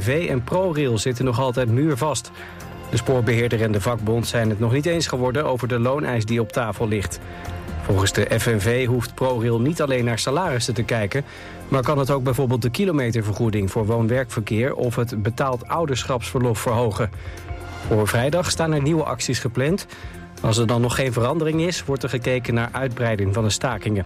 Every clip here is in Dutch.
FNV en ProRail zitten nog altijd muurvast. De spoorbeheerder en de vakbond zijn het nog niet eens geworden over de looneis die op tafel ligt. Volgens de FNV hoeft ProRail niet alleen naar salarissen te kijken, maar kan het ook bijvoorbeeld de kilometervergoeding voor woon-werkverkeer of het betaald ouderschapsverlof verhogen. Voor vrijdag staan er nieuwe acties gepland. Als er dan nog geen verandering is, wordt er gekeken naar uitbreiding van de stakingen.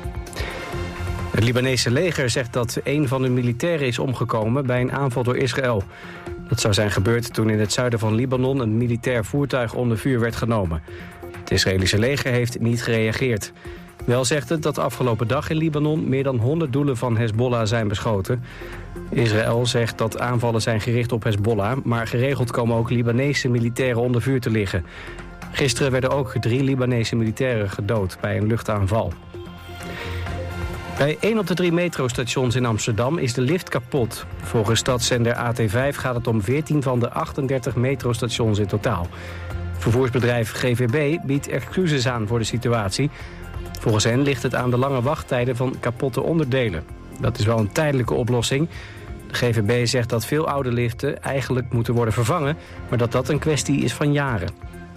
Het Libanese leger zegt dat een van de militairen is omgekomen bij een aanval door Israël. Dat zou zijn gebeurd toen in het zuiden van Libanon een militair voertuig onder vuur werd genomen. Het Israëlische leger heeft niet gereageerd. Wel zegt het dat afgelopen dag in Libanon meer dan 100 doelen van Hezbollah zijn beschoten. Israël zegt dat aanvallen zijn gericht op Hezbollah, maar geregeld komen ook Libanese militairen onder vuur te liggen. Gisteren werden ook 3 Libanese militairen gedood bij een luchtaanval. Bij 1 op de 3 metrostations in Amsterdam is de lift kapot. Volgens stadszender AT5 gaat het om 14 van de 38 metrostations in totaal. Vervoersbedrijf GVB biedt excuses aan voor de situatie. Volgens hen ligt het aan de lange wachttijden van kapotte onderdelen. Dat is wel een tijdelijke oplossing. De GVB zegt dat veel oude liften eigenlijk moeten worden vervangen, maar dat een kwestie is van jaren.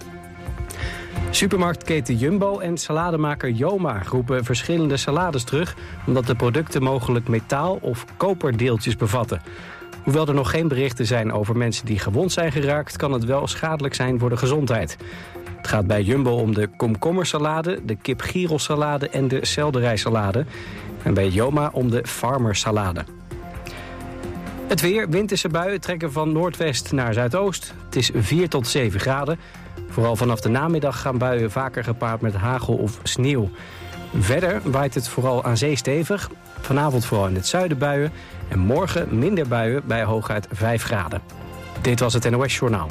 Supermarktketen Jumbo en salademaker Joma roepen verschillende salades terug, omdat de producten mogelijk metaal- of koperdeeltjes bevatten. Hoewel er nog geen berichten zijn over mensen die gewond zijn geraakt, kan het wel schadelijk zijn voor de gezondheid. Het gaat bij Jumbo om de komkommersalade, de kip-gyros-salade en de selderijsalade. En bij Joma om de farmersalade. Het weer, winterse buien trekken van noordwest naar zuidoost. Het is 4 tot 7 graden. Vooral vanaf de namiddag gaan buien vaker gepaard met hagel of sneeuw. Verder waait het vooral aan zee stevig. Vanavond vooral in het zuiden buien. En morgen minder buien bij hooguit 5 graden. Dit was het NOS Journaal.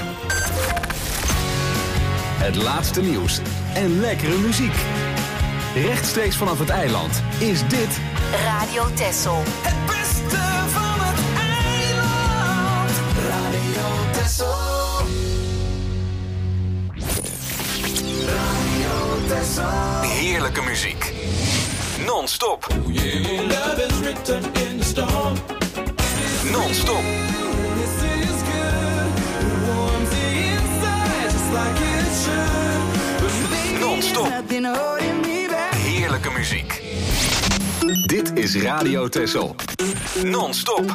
Het laatste nieuws en lekkere muziek. Rechtstreeks vanaf het eiland is dit Radio Texel. Het beste van het eiland. Radio Texel. Radio Texel. heerlijke muziek. Non-stop. Love is written in the storm. Non-stop. This is good. Warms the inside just like it should. Non-stop. Heerlijke muziek. Dit is Radio Texel. Non-stop.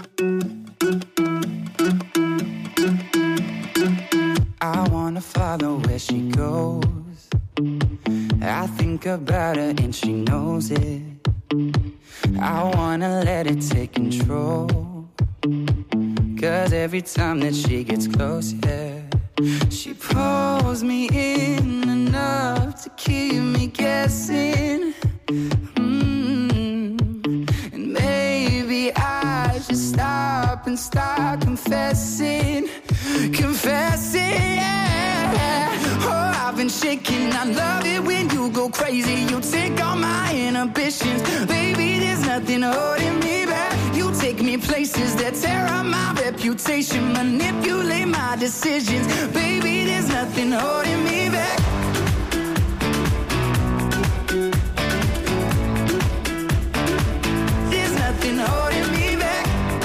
I wanna follow where she goes. I think about her and she knows it. I wanna let it take control. 'Cause every time that she gets close, yeah, she pulls me in enough to keep me guessing. And maybe I should stop and start confessing. Confessing, yeah. Oh, I've been shaking. I love it when you go crazy. You take all my inhibitions. Baby, there's nothing holding me back. You take me places that tear up my reputation. Manipulate my decisions. Baby, there's nothing holding me back. There's nothing holding me back.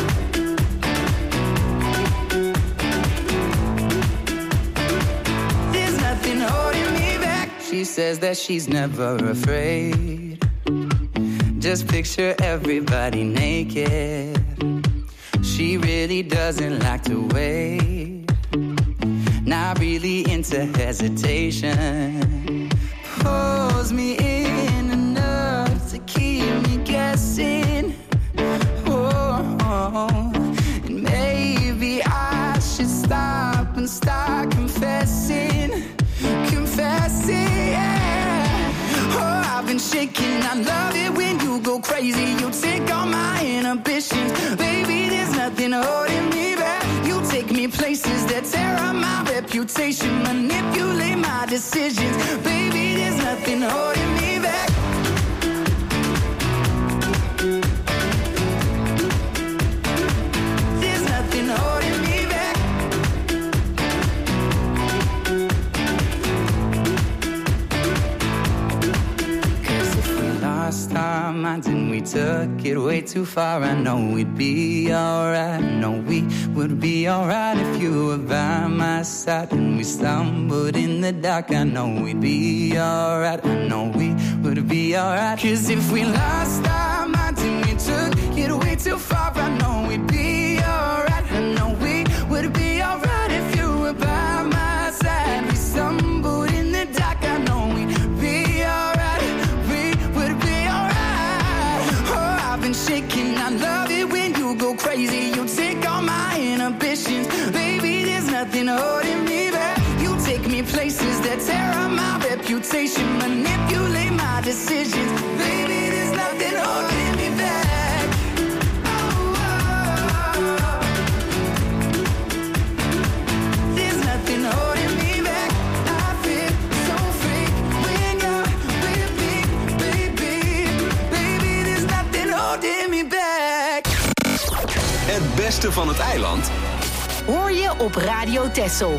There's nothing holding me back. She says that she's never afraid. Just picture everybody naked. She really doesn't like to wait. Not really into hesitation. Pulls me in enough to keep me guessing. Oh, and maybe I should stop and start confessing. Confessing, yeah. Oh, I've been shaking. I love it when you go crazy. You take all my inhibitions. Baby, there's nothing holding me back. You take me places that tear up my reputation. Manipulate my decisions. Baby, there's nothing holding me back. There's nothing holding me back. 'Cause if we lost our minds and we took it way too far. I know we'd be alright. I know we would be alright if you were by my side. And we stumbled in the dark. I know we'd be alright. I know we would be alright. 'Cause if we lost our minds and we took it way too far, I know we'd be alright. I know we would be alright if you were by my side. We stumbled in the dark. I know we'd be alright. We would be alright. Oh, I've been shaking. I love it when you go crazy. You take all my inhibitions. Baby, there's nothing holding me back. You take me places that tear up my reputation, manipulate my decisions. Baby, there's nothing holding me back. Oh, oh, oh. There's nothing holding me back. I feel so free when you're with me, baby. Baby, there's nothing holding me back. Het beste van het eiland Hoor je op Radio Texel.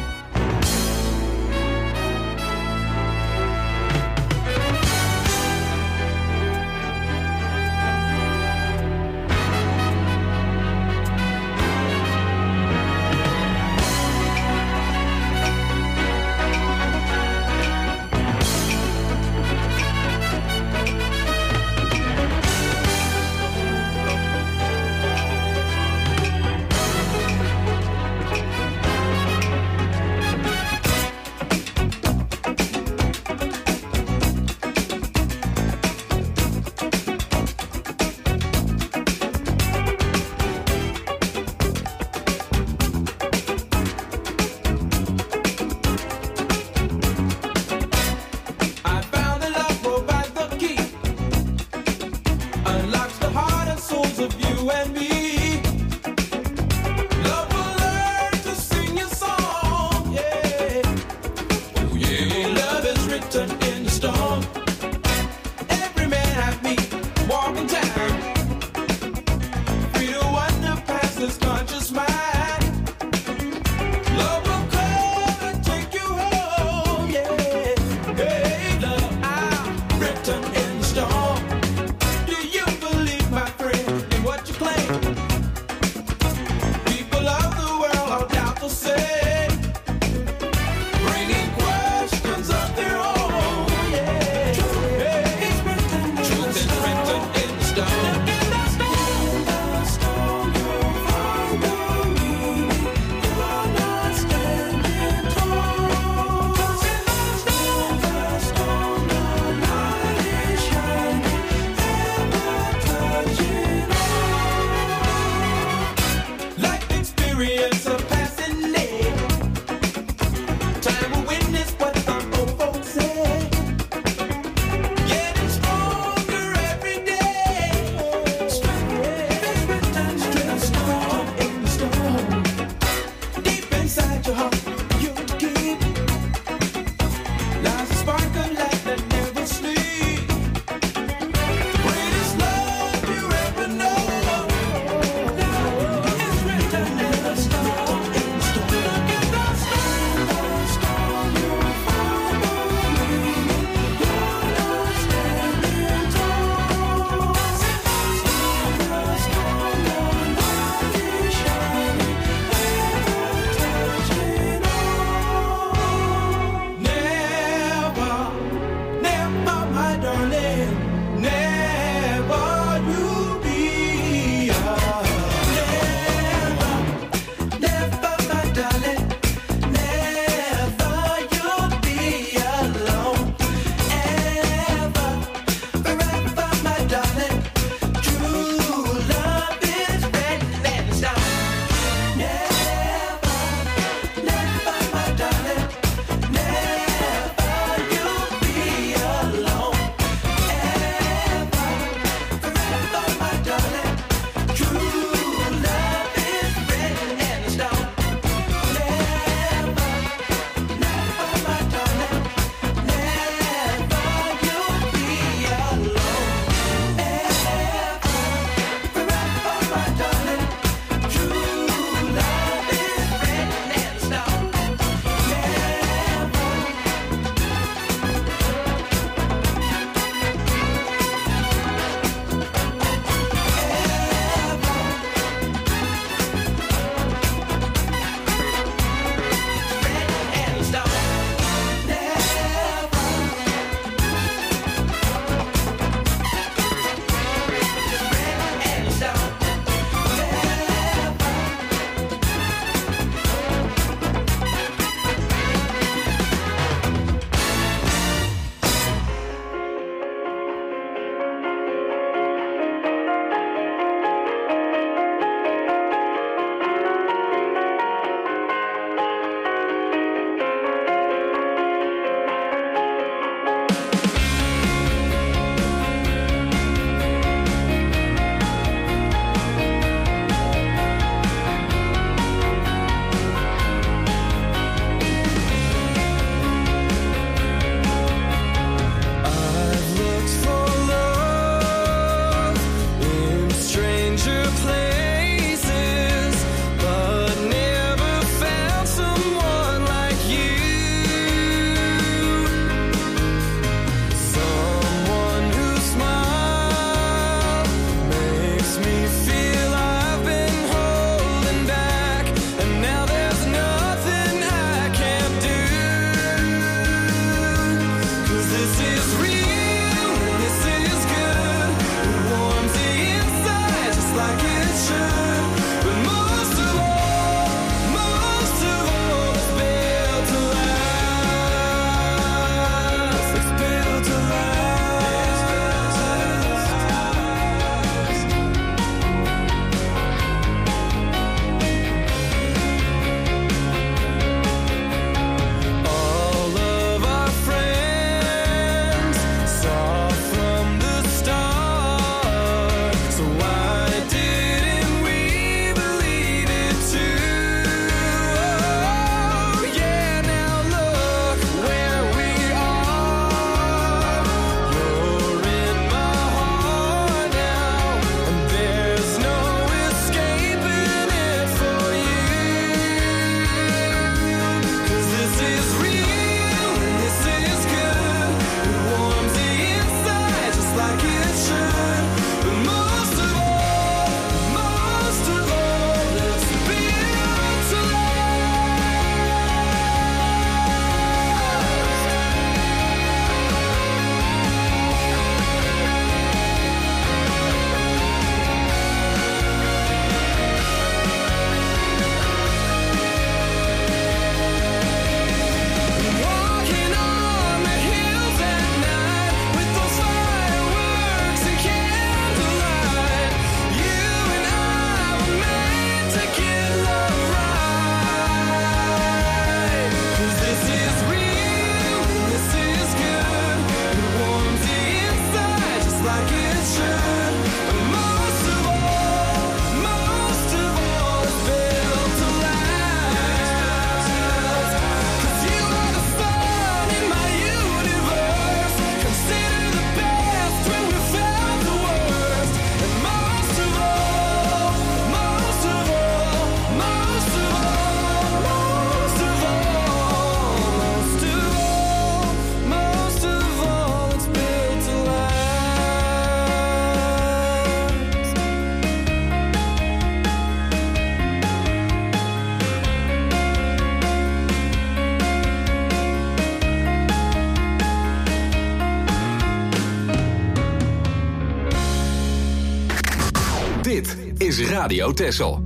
Radio Texel.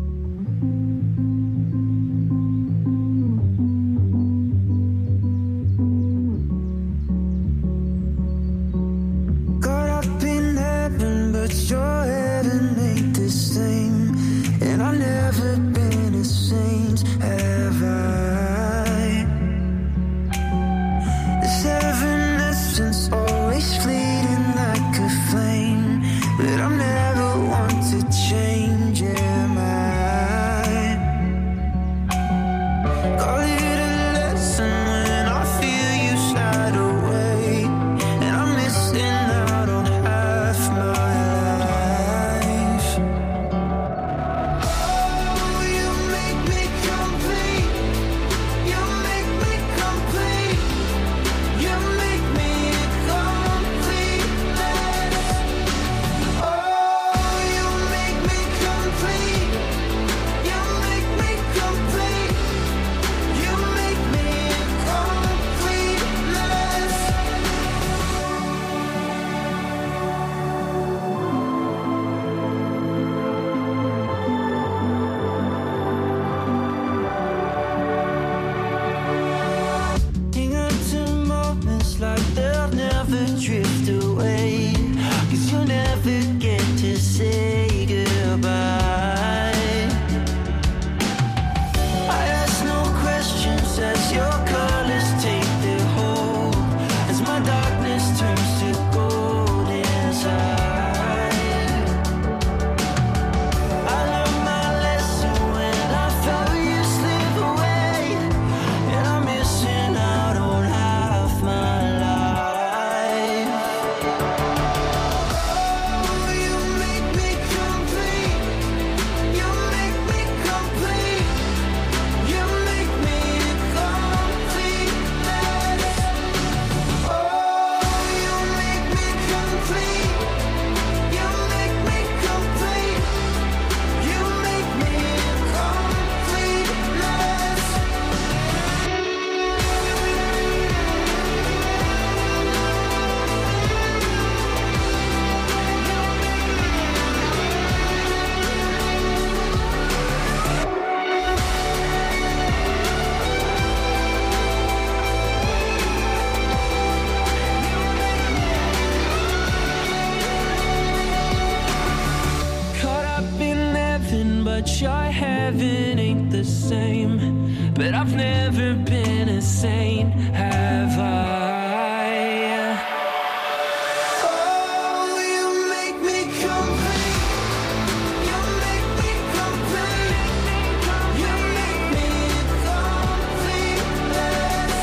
Your heaven ain't the same, and I've never been a saint, have I? The seven essence always fleeting like a flame, but I'm never one to change, am I? Call it a lesson when I feel you slide away, and I'm missing out on half my Your heaven ain't the same, but I've never been a saint, have I? Oh, you make me complete. You make me complete. You make me completeness.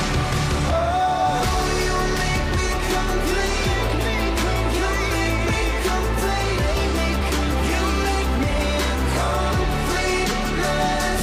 Oh, you make me complete. You make me complete. You make me completeness.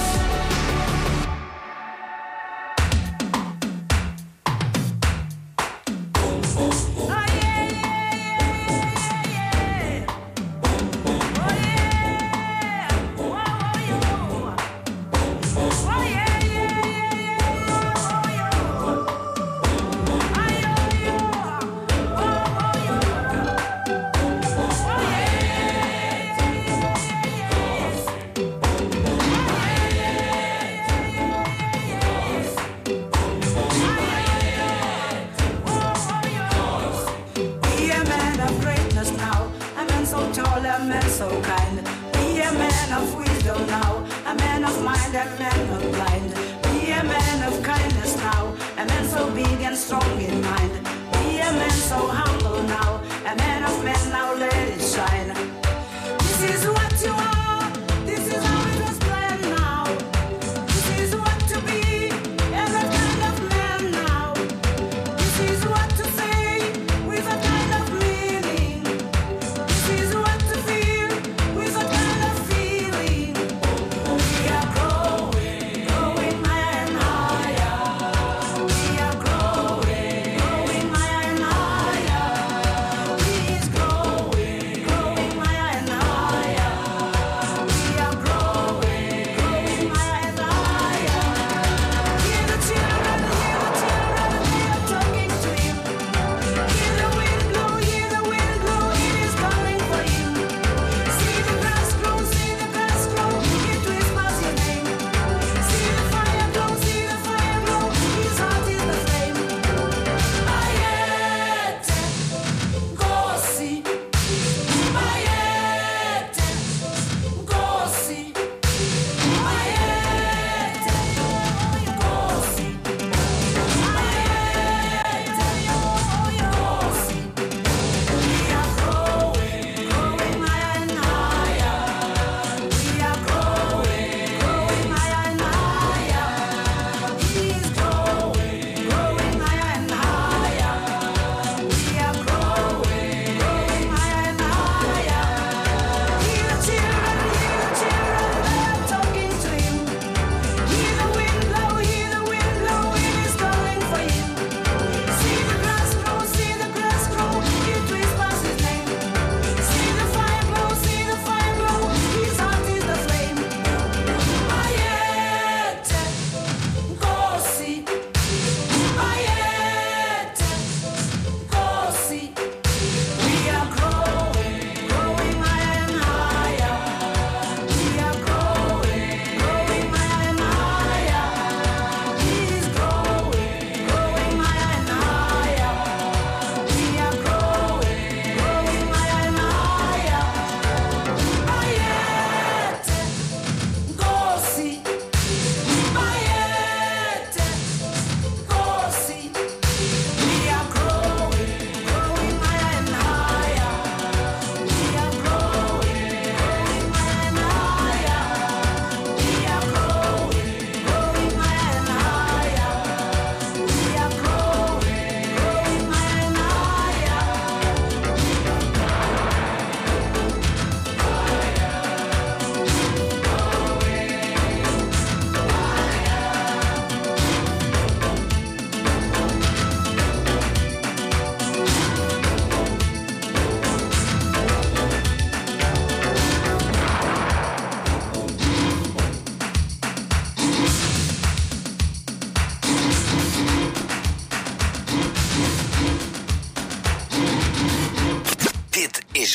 Growing, growing.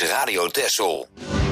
is Radio Texel.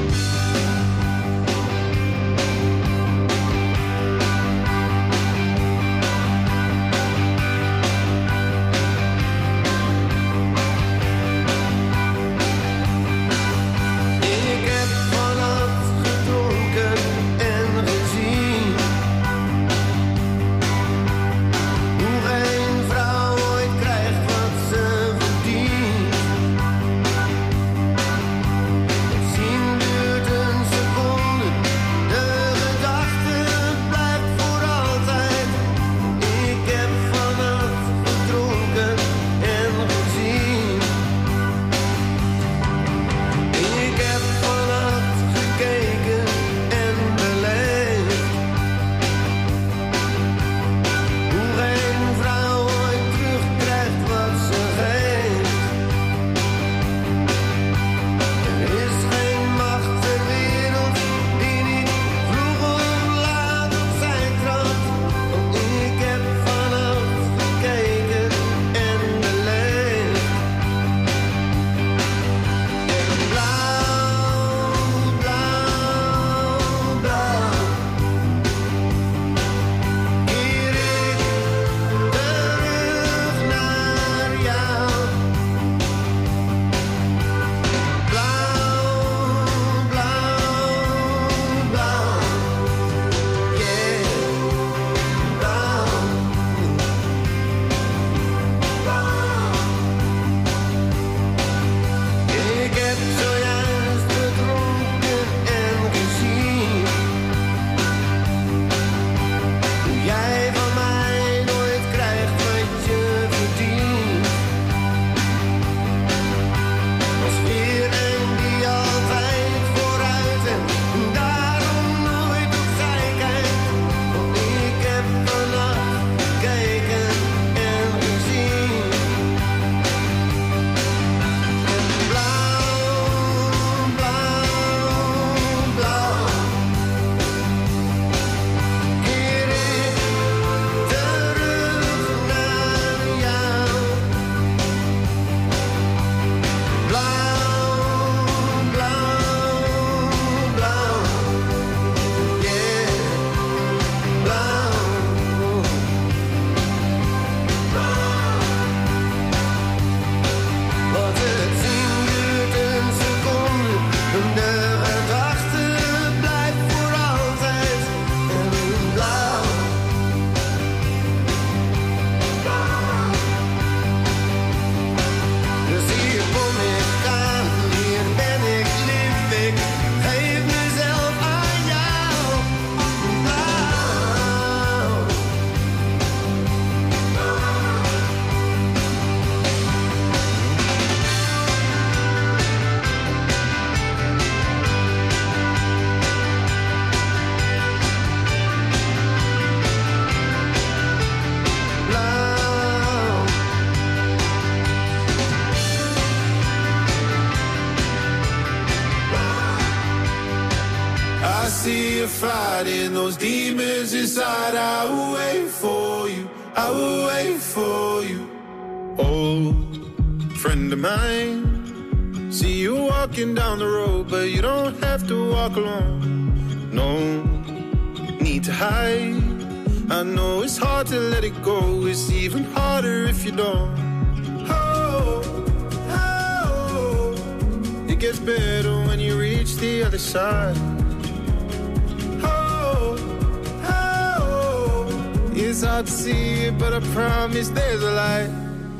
Fighting those demons inside, I will wait for you, I will wait for you. Old friend of mine, see you walking down the road, but you don't have to walk alone. No need to hide, I know it's hard to let it go, it's even harder if you don't. Oh, oh, it gets better when you reach the other side. It's hard to see it, but I promise there's a light.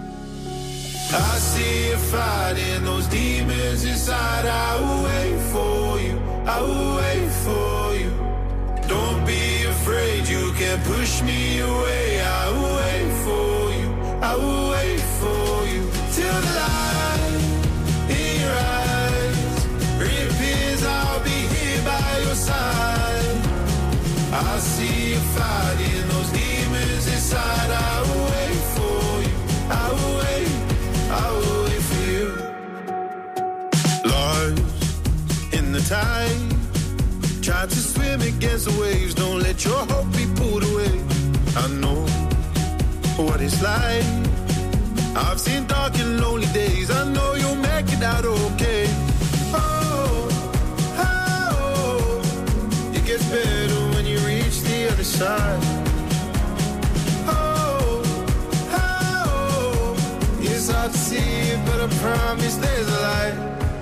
I see you fighting those demons inside. I will wait for you, I will wait for you. Don't be afraid, you can't push me away. I will wait for you, I will wait for you. Till the light in your eyes reappears, I'll be here by your side. I see you fighting those demons inside. I will wait for you, I will wait, I will wait for you. Lost in the tide, try to swim against the waves. Don't let your hope be pulled away. I know what it's like, I've seen dark and lonely days. I know you'll make it out okay. Oh, side. Oh, oh, it's hard to see it, but I promise there's a light.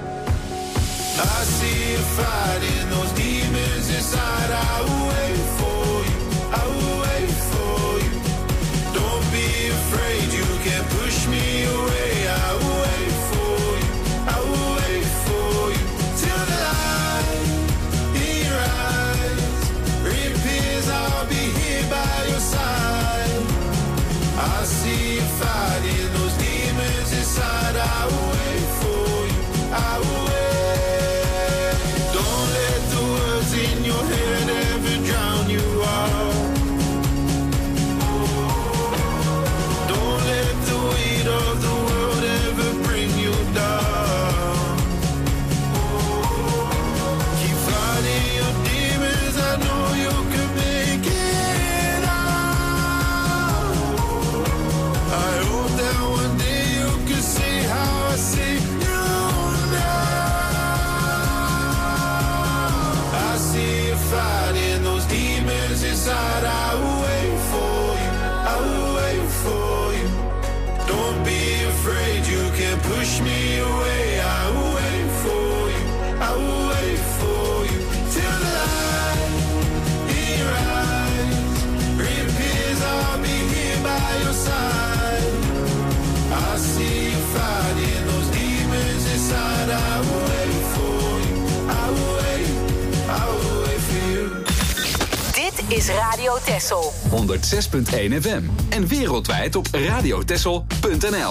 I see you fighting those demons inside. I will wait for you, I will wait for you. Don't be afraid, you can't push me away. I will wait for you, I will wait for you. Till the light in your eyes reappears, I'll be here by your side. I see you fighting those demons inside. I will wait for you, I will wait. Don't let the words in your head ever drown you out. Don't let the weight of the world ever bring you down. Keep fighting your demons, I know you can make it out. I hope that one day you can see how I see you now. I see you fighting those demons inside. I will wait for you, I will wait for you. Don't be afraid, you can't push me away. I will wait for you, I will wait for you. Till the light in your eyes reappears, I'll be here by your side. I see you fighting those demons inside. I will wait for you, I will wait, I will wait for you. Dit is Radio Texel. 106.1 FM en wereldwijd op radiotexel.nl.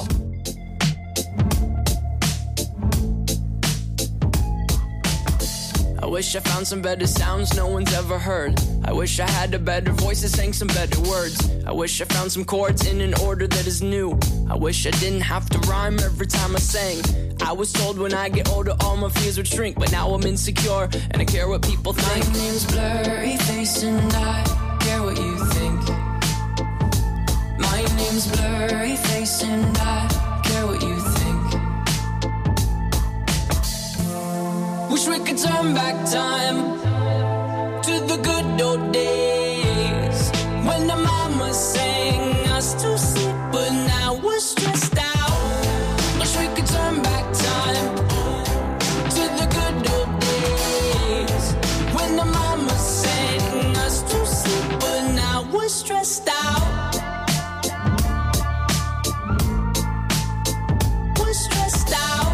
I wish I found some better sounds no one's ever heard. I wish I had a better voice that sang some better words. I wish I found some chords in an order that is new. I wish I didn't have to rhyme every time I sang. I was told when I get older all my fears would shrink, but now I'm insecure and I care what people think. My name's Blurry Face and I care what you think. My name's Blurry Face and I care what you think. Wish we could turn back time to the good old days when the mama sang us to sleep, but now we're stressed out. Wish we could turn back time to the good old days when the mama sang us to sleep, but now we're stressed out. We're stressed out.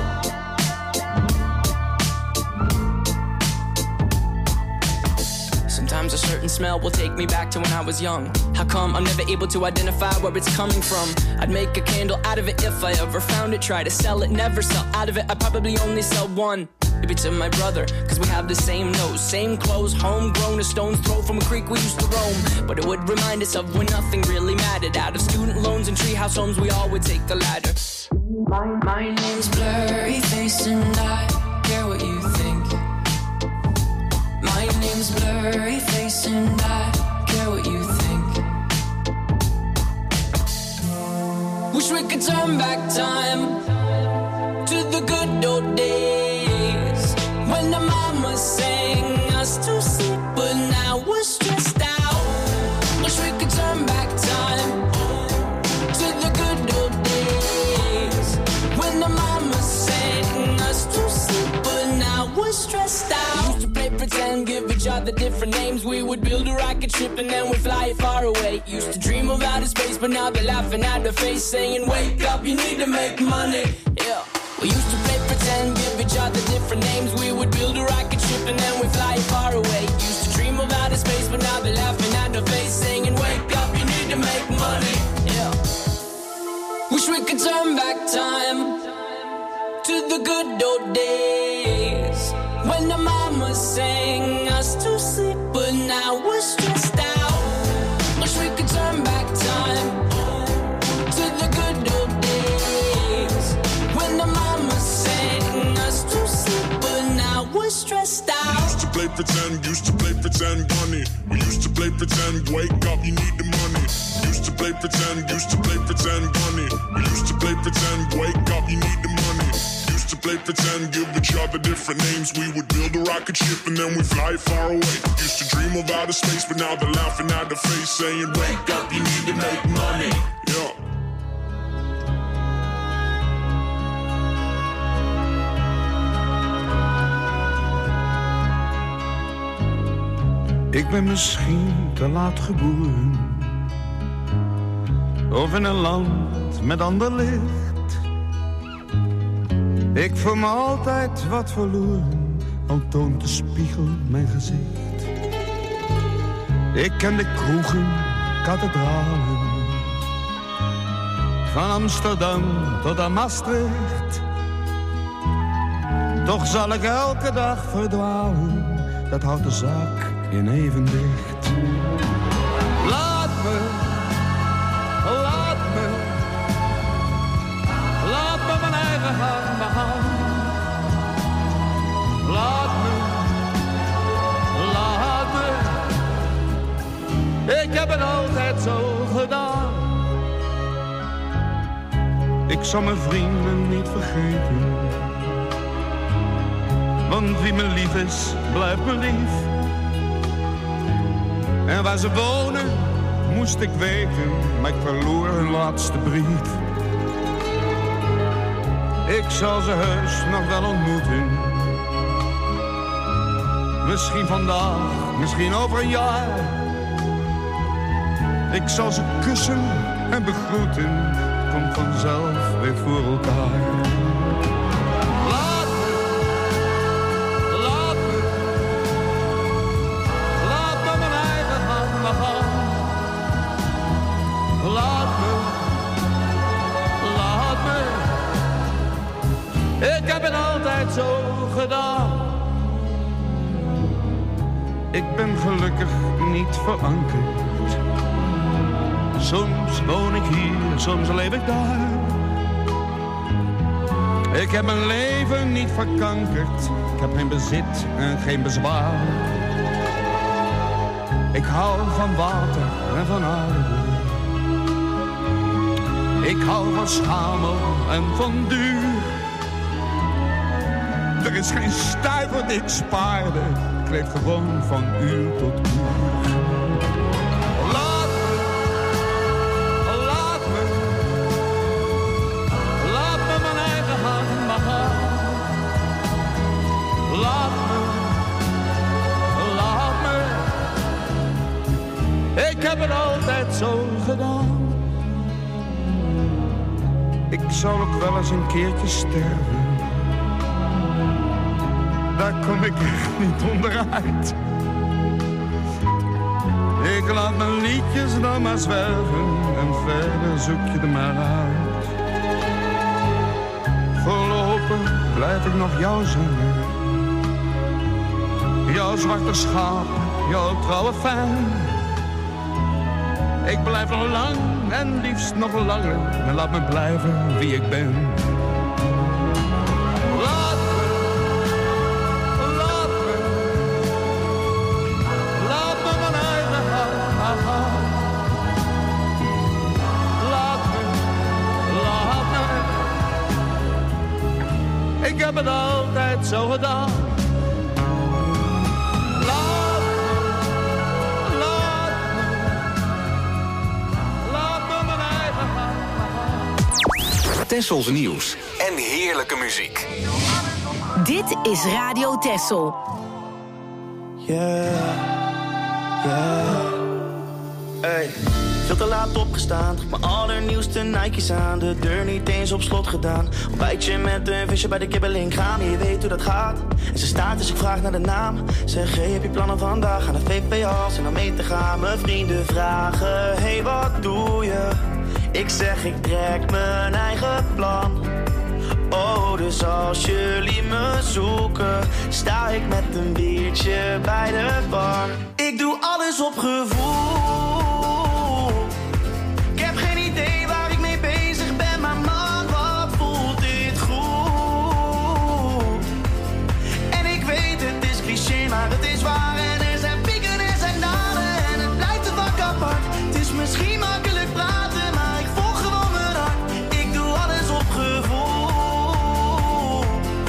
Sometimes a certain smell will take me back to when I was young. How come I'm never able to identify where it's coming from? I'd make a candle out of it if I ever found it. Try to sell it, never sell out of it. I'd probably only sell one. Maybe to my brother, cause we have the same nose, same clothes, homegrown, a stone's throw from a creek we used to roam. But it would remind us of when nothing really mattered. Out of student loans and treehouse homes, we all would take the ladder. My name's Blurry Face and I care what you think. My name's Blurry Face and I care what you think. Wish we could turn back time to the good old days when the mama sang us to sleep, but now we're stressed out. Wish we could turn back time to the good old days when the mama sang us to sleep, but now we're stressed out. Used to play pretend, give each other different names. We would build a rocket ship and then we'd fly it far away. Used to dream of outer space, but now they're laughing at the face, saying, wake up, you need to make money. Yeah. We used to play pretend, give each other different names. We would build a rocket ship and then we'd fly it far away. Used to dream of outer space, but now they're laughing at the face, saying, wake up, you need to make money. Yeah. Wish we could turn back time to the good old days when the mama sang us to sleep, but now we're stressed out. Wish we could turn back time to the good old days when the mama sang us to sleep, but now we're stressed out. Used to play pretend, bunny. We used to play pretend, wake up, you need the money. Used to play pretend, bunny. We used to play pretend, wake up, you need the money. Used to play pretend, give each other different names. We would build a rocket ship and then we fly far away. Used to dream of outer space, but now they're laughing at the face, saying, wake up, you need to make money. Yeah. Ik ben misschien te laat geboren, of in een land met ander licht. Ik voel me altijd wat verloren, al toont de spiegel mijn gezicht. Ik ken de kroegen, kathedralen, van Amsterdam tot aan Maastricht. Toch zal ik elke dag verdwalen, dat houdt de zaak in evenwicht. Laat me mijn eigen hand begaan. Laat me, ik heb het altijd zo gedaan. Ik zal mijn vrienden niet vergeten, want wie me lief is, blijft me lief. En waar ze wonen, moest ik weten, maar ik verloor hun laatste brief. Ik zal ze heus nog wel ontmoeten. Misschien vandaag, misschien over een jaar. Ik zal ze kussen en begroeten, het komt vanzelf weer voor elkaar. Ik heb het altijd zo gedaan. Ik ben gelukkig niet verankerd. Soms woon ik hier, soms leef ik daar. Ik heb mijn leven niet verkankerd. Ik heb geen bezit en geen bezwaar. Ik hou van water en van aarde. Ik hou van schamel en van duur. Er is geen stuiver die ik spaarde. Ik leef gewoon van uur tot uur. Laat me mijn eigen hand maar gaan. Laat me. Ik heb het altijd zo gedaan. Ik zal ook wel eens een keertje sterven. Daar kom ik echt niet onderuit. Ik laat mijn liedjes dan maar zwerven en verder zoek je er maar uit. Voorlopig blijf ik nog jou zingen. Jouw zwarte schaap, jouw trouwe fan. Ik blijf nog lang en liefst nog langer. En laat me blijven wie ik ben. Ik heb het altijd zo gedaan. Laat me mijn eigen gang. Tessels nieuws en heerlijke muziek. Dit is Radio Tessel. Yeah. Hey. Veel te laat opgestaan, mijn allernieuwste Nike's aan. De deur niet eens op slot gedaan. Ontbijtje met een visje bij de kibbeling gaan. Je weet hoe dat gaat. En ze staat dus ik vraag naar de naam. Zeg, hey, heb je plannen vandaag? Aan de VPA's en om mee te gaan. Mijn vrienden vragen, hey, wat doe je? Ik zeg, ik trek mijn eigen plan. Oh, dus als jullie me zoeken, sta ik met een biertje bij de bar. Ik doe alles op gevoel. Ik heb geen idee waar ik mee bezig ben, maar man, wat voelt dit goed. En ik weet, het is cliché, maar het is waar. En er zijn pieken en er zijn dalen en het blijft een vak apart. Het is misschien makkelijk praten, maar ik volg gewoon mijn hart. Ik doe alles op gevoel.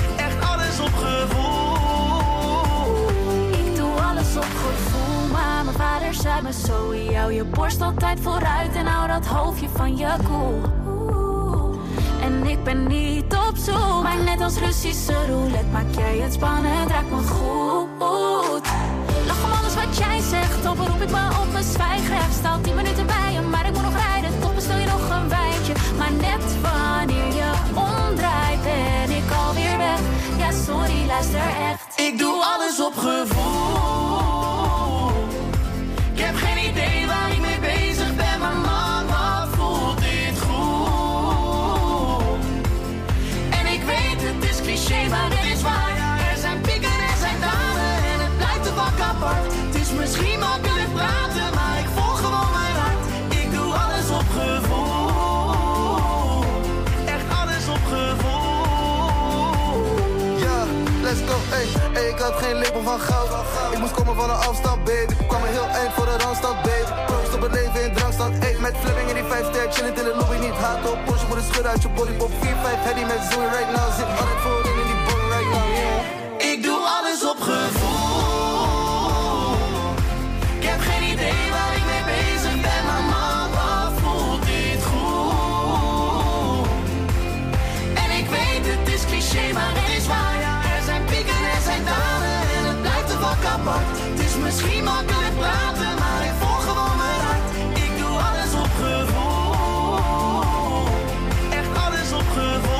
Zoe, hou je borst altijd vooruit en hou dat hoofdje van je koel. En ik ben niet op zoek, maar net als Russische roulette maak jij het spannend, raak me goed. Lach om alles wat jij zegt, dan beroep ik me op mijn zwijgrecht. Sta 10 minuten bij je, maar ik moet nog rijden, toch bestel je nog een wijntje. Maar net wanneer je omdraait, ben ik alweer weg. Ja, sorry, luister echt. Ik doe alles op gevoel. Ik heb geen idee waar ik mee bezig ben, maar man, wat voelt dit goed. En ik weet, het is cliché, maar het is waar. Er zijn pieken, er zijn dalen en het blijft de vak apart. Het is misschien makkelijk praten, maar ik volg gewoon mijn hart. Ik doe alles op gevoel. Echt alles op gevoel. Ja, let's go, ey. Ik had geen lepel van goud. Ik moest komen van een afstand, baby. Kwam een heel eind voor de randstad, baby. Proost op het leven in drankstand, ey. Met Fleming in die 5 ster, chillend in de lobby. Niet haat op Porsche, moet een schudden uit je body. Pop 4-5, heady met Zoe right now. Zit altijd voorin in die bong right now, yeah. Ik doe alles op gevoel. Ik heb geen idee waar ik mee bezig ben, maar man, wat voelt dit goed. En ik weet, het is cliché, maar het is waar. Er zijn pieken, er zijn dalen en het blijft de vak apart. Het is misschien makkelijk praten, maar ik volg gewoon mijn hart. Ik doe alles op gevoel. Echt alles op gevoel.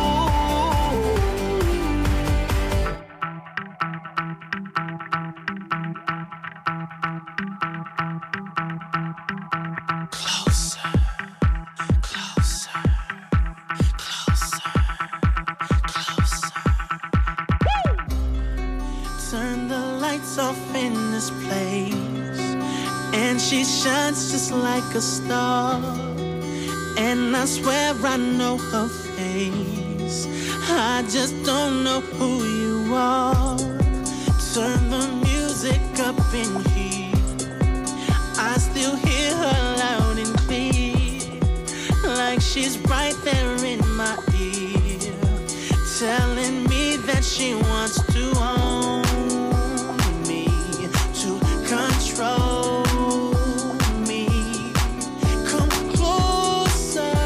Turn the lights off in this place, and she shines just like a star. And I swear I know her face, I just don't know who you are. Turn the music up in here, I still hear her loud and clear, like she's right there in my ear, telling me that she wants to own me, to control me. Come closer,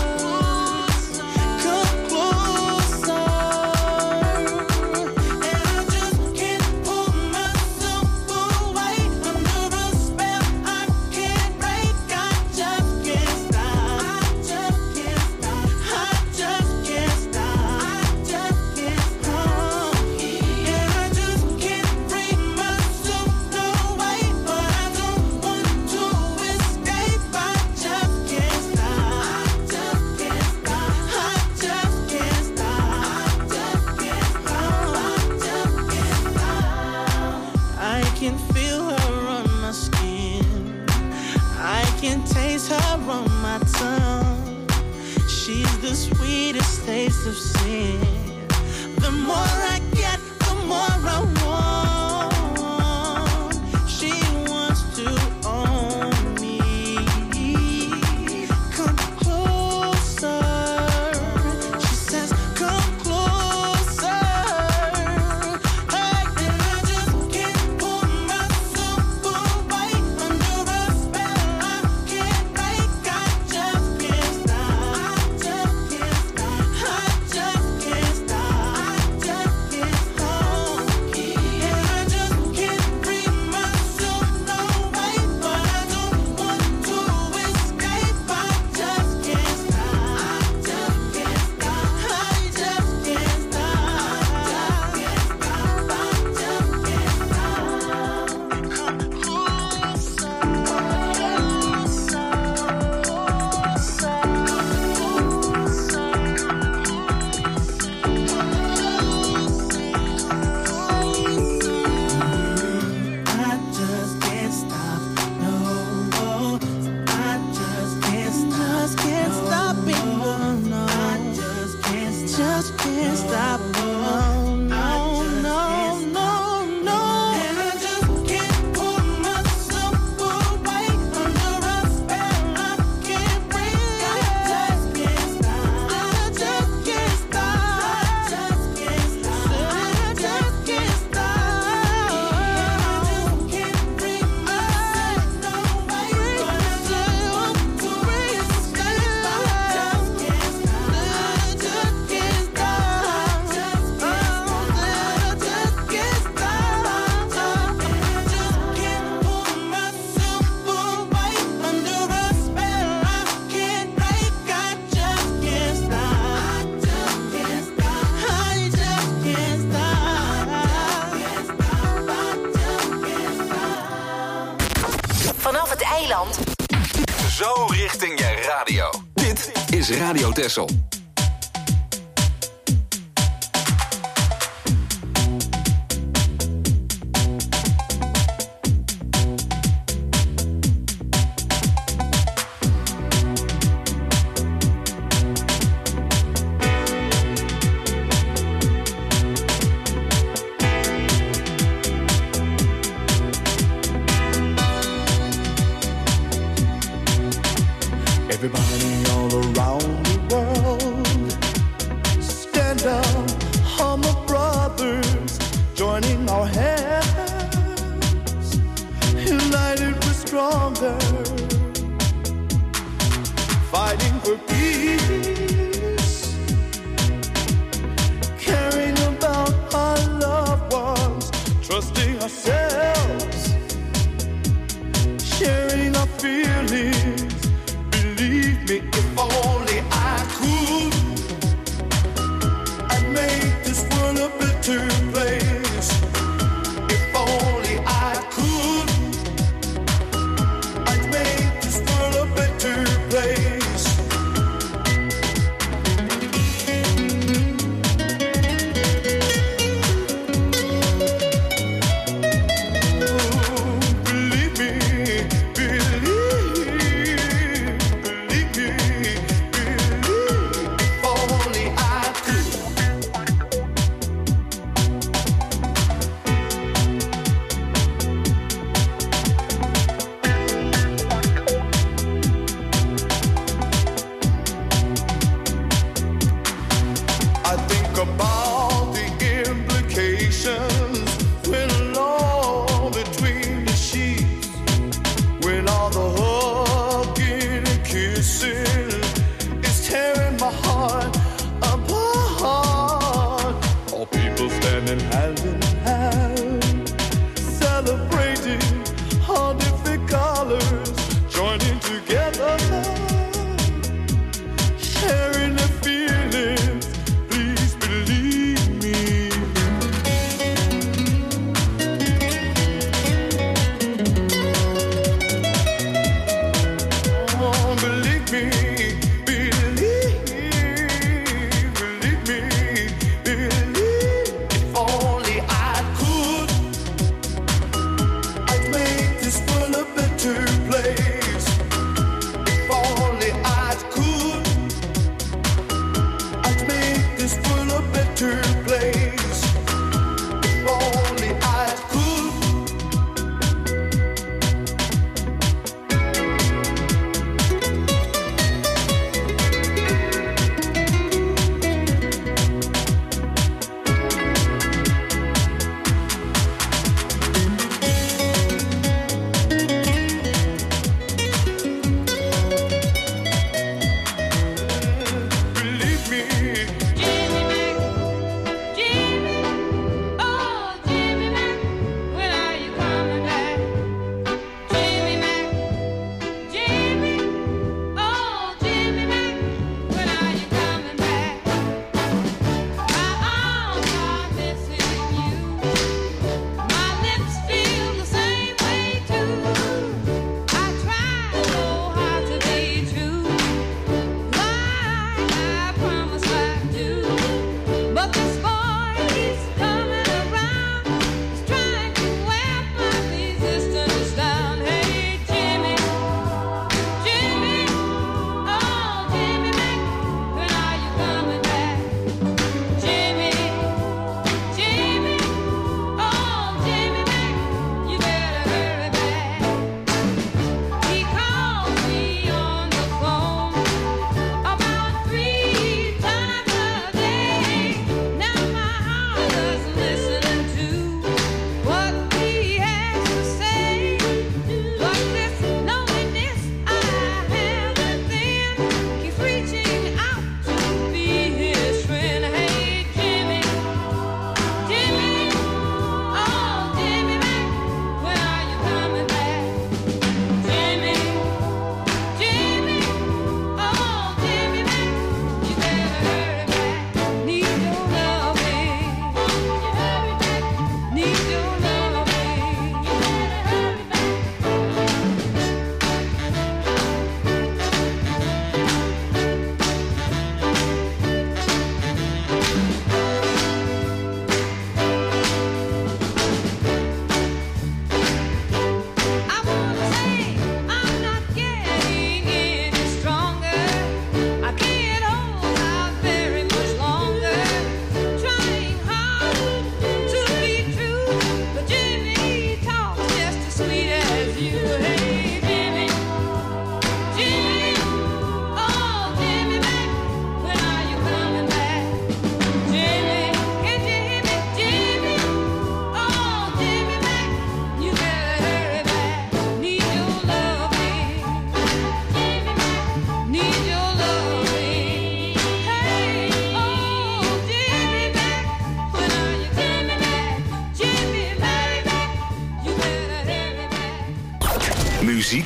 come closer. And I just can't pull myself away under a spell I can't break. I just can't stop. I just can't stop. I just can't stop. I just can't stop. And I just can't bring myself away, but I don't want to escape. I just can't stop. I just can't stop. I just can't stop. I just can't stop. I can feel her on my skin, I can taste her on my tongue. She's the sweetest taste of sin. The more I get, the more I want. She wants to own me. Come closer. She says, come closer. Hey, and I just can't pull myself away under a spell I can't break. I just can't stop. I just can't stop. I just can't stop. I just can't stop. zo richting je radio. Dit is Radio Texel. Everybody all around the world, stand up, humble brothers, joining our hands, united we're stronger, fighting for peace, caring about our loved ones, trusting ourselves, sharing our feelings. Believe me, if only I could, I'd make this world a better place. If only I could, I'd make this world a better place. About the implications when alone between the sheets, when all the hugging and kissing is tearing my heart apart. All people standing hand in hand, celebrating all different colors, joining together, sharing their feelings.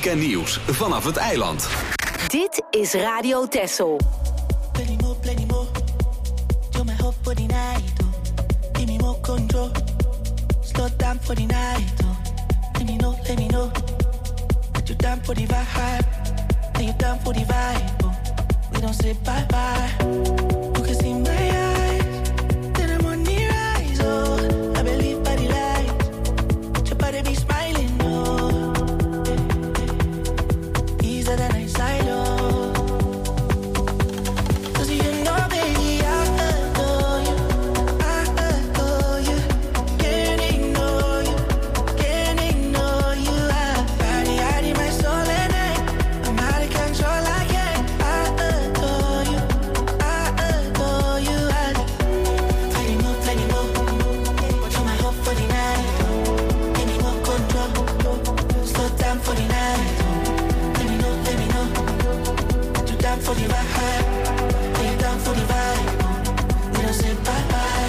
Weekendnieuws vanaf het eiland. Dit is Radio Texel. Plenty more. Do my hope for the night, oh. Give me more control. Slow down for the night, oh. Let me know. That you down for the vibe. Then you down for the vibe, oh. We don't say bye-bye. You can see my eyes. Then I'm on the rise, oh. I believe by the light. Your body be smiling, oh. Easier than I side, oh. For the vibe, lay down for the vibe. We don't say bye-bye.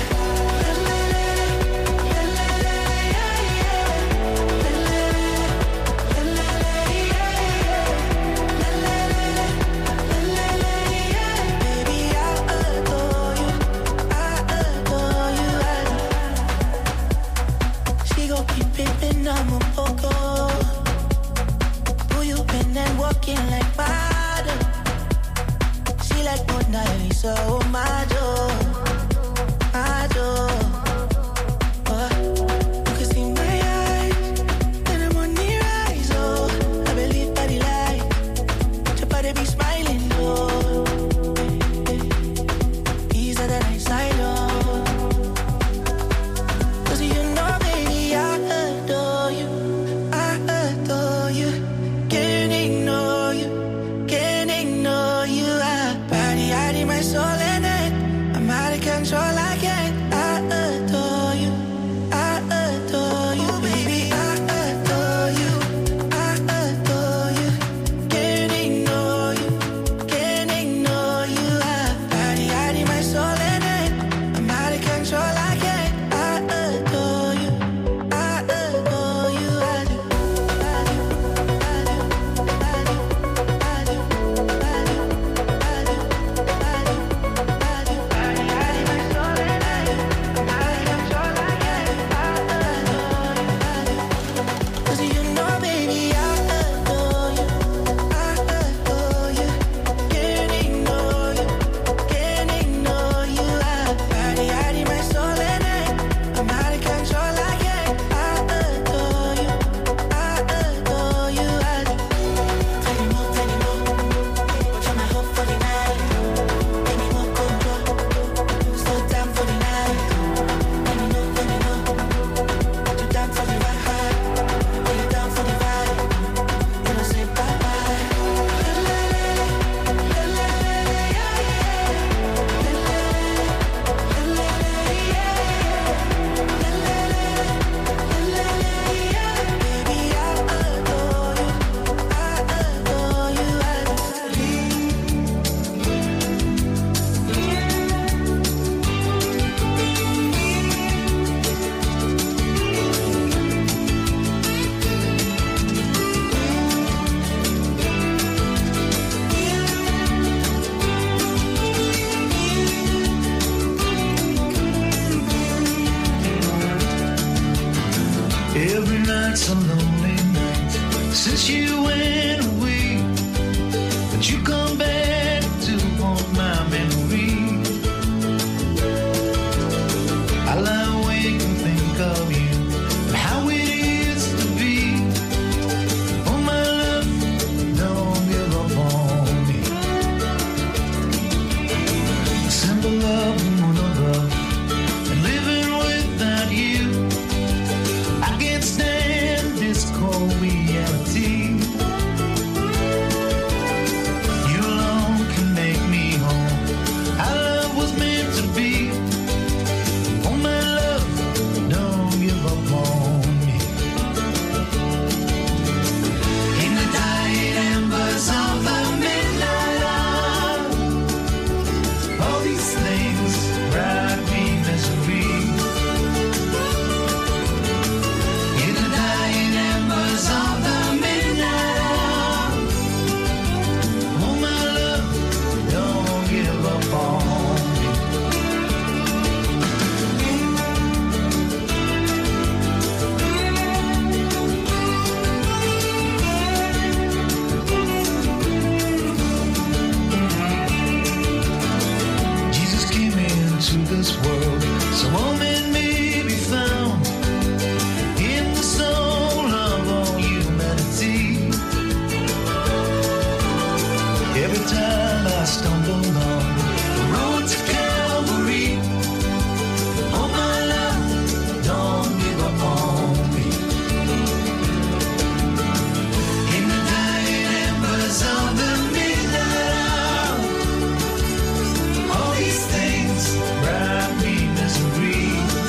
Baby, I adore you. She gon' keep pimpin' on my poco. Who you been and walking like water? Like Mona Lisa, oh my door. You can see my eyes, then I'm on the rise, oh. I believe by the light, your body be smiling, oh. Easier than I side, oh. 'Cause you know, baby, I adore you. Can't ignore you. Hiding my soul in it. I'm out of control, I can't. I adore you. Baby, I adore you. Can't ignore you. Hiding my soul in it. I'm out of control, I can't. I adore you. I do. It's a lonely night since you went away, but you come back to haunt my memory. I lie awake and think of you and how it used to be. Oh my love, don't give up on me. A symbol of one love and living without you. I can't stand this cold reality. You'll every time I stumble on the road to Calvary. Oh my love, don't give up on me. In the dying embers of the midnight hour, all these things brought me misery.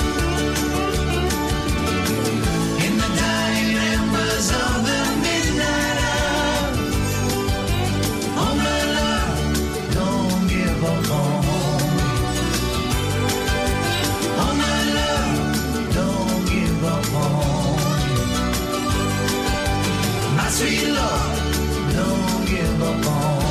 In the dying embers of the midnight hour, oh my love, don't give up on me. Oh my love, don't give up on me. My sweet Lord, don't give up on me.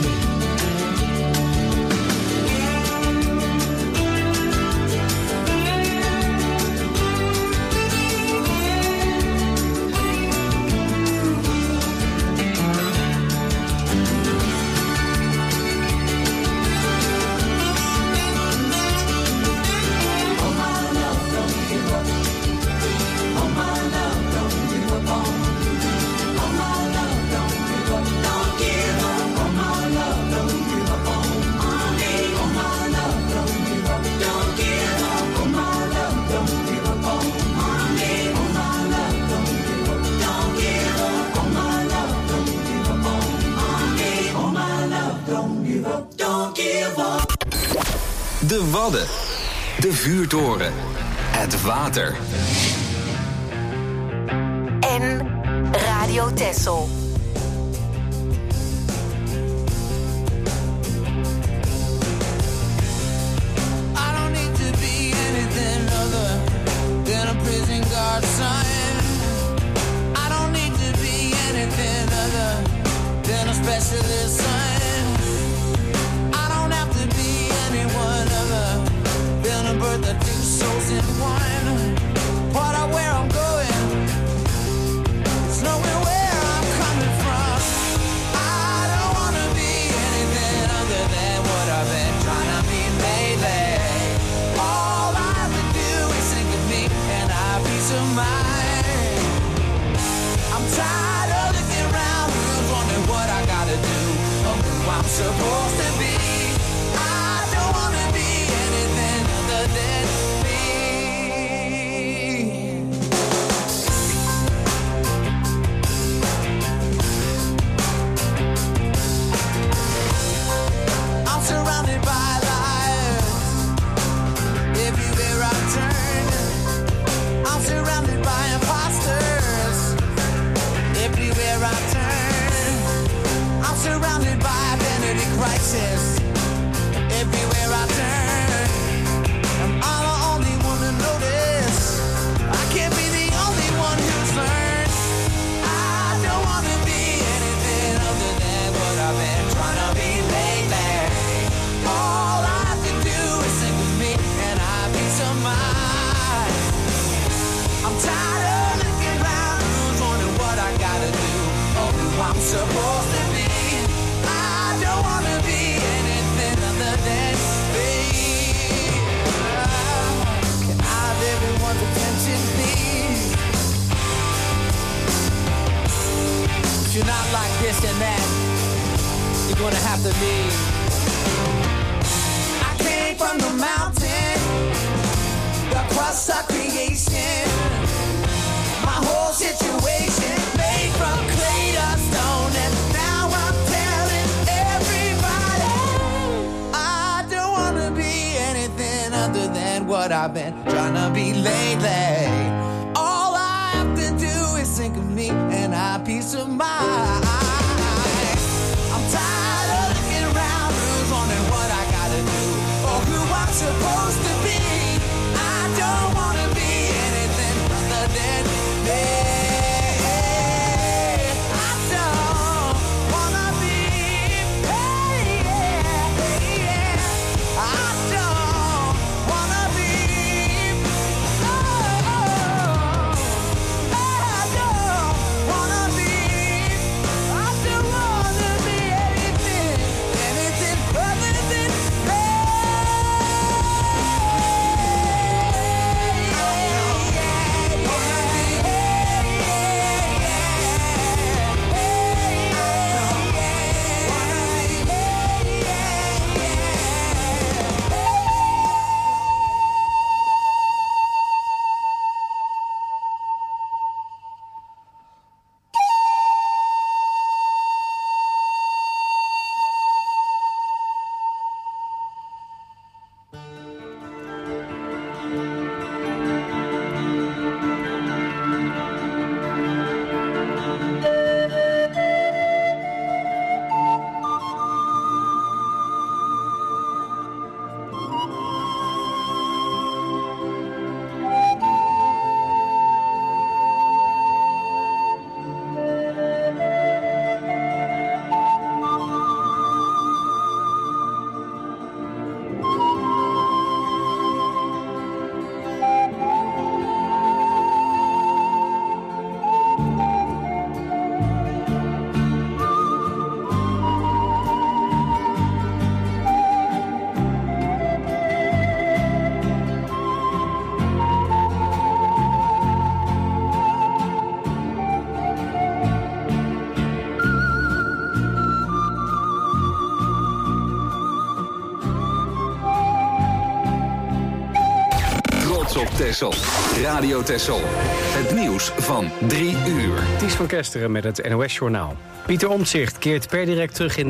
De Wadden. De Vuurtoren. Het water. En Radio Texel. I don't need to be anything other than a prison guard sign. I don't need to be anything other than a specialist sign. I don't have to be anyone other than a bird that two souls in one. What I where I'm going, it's knowing where I'm coming from. I don't wanna be anything other than what I've been trying to be lately. All I have to do is think of me and I have peace of mind. I'm tired of looking around, wondering what I gotta do or who I'm supposed to be. I don't wanna be anything other than me. I'm surrounded by liars everywhere I turn. I'm surrounded by imposters everywhere I turn. I'm surrounded by identity crisis everywhere I turn. Am I the only one to notice? I can't be the only one who's learned. I don't want to be anything other than what I've been trying to be lately. All I have to do is think of me and I have peace of mind. I'm tired of looking around, who's wondering what I gotta do or who I'm supposed to be. I don't wanna be anything other than me. Can I have everyone's attention, please? If you're not like this and that, you're gonna have to leave. I came from the mountain, the crust of creation. My whole situation made from clay to stone, and now I'm telling everybody I don't wanna be anything other than what I've been trying to be lately. All I have to do is think of me and I have peace of mind. I'm tired of looking around, who's wondering what I gotta do or who I'm supposed to be. I don't wanna be anything other than me. I don't wanna be, I don't wanna be, I don't wanna be, Texel. Radio Texel. Het nieuws van 3 uur. Ties van Kesteren met het NOS-journaal. Pieter Omtzigt keert per direct terug in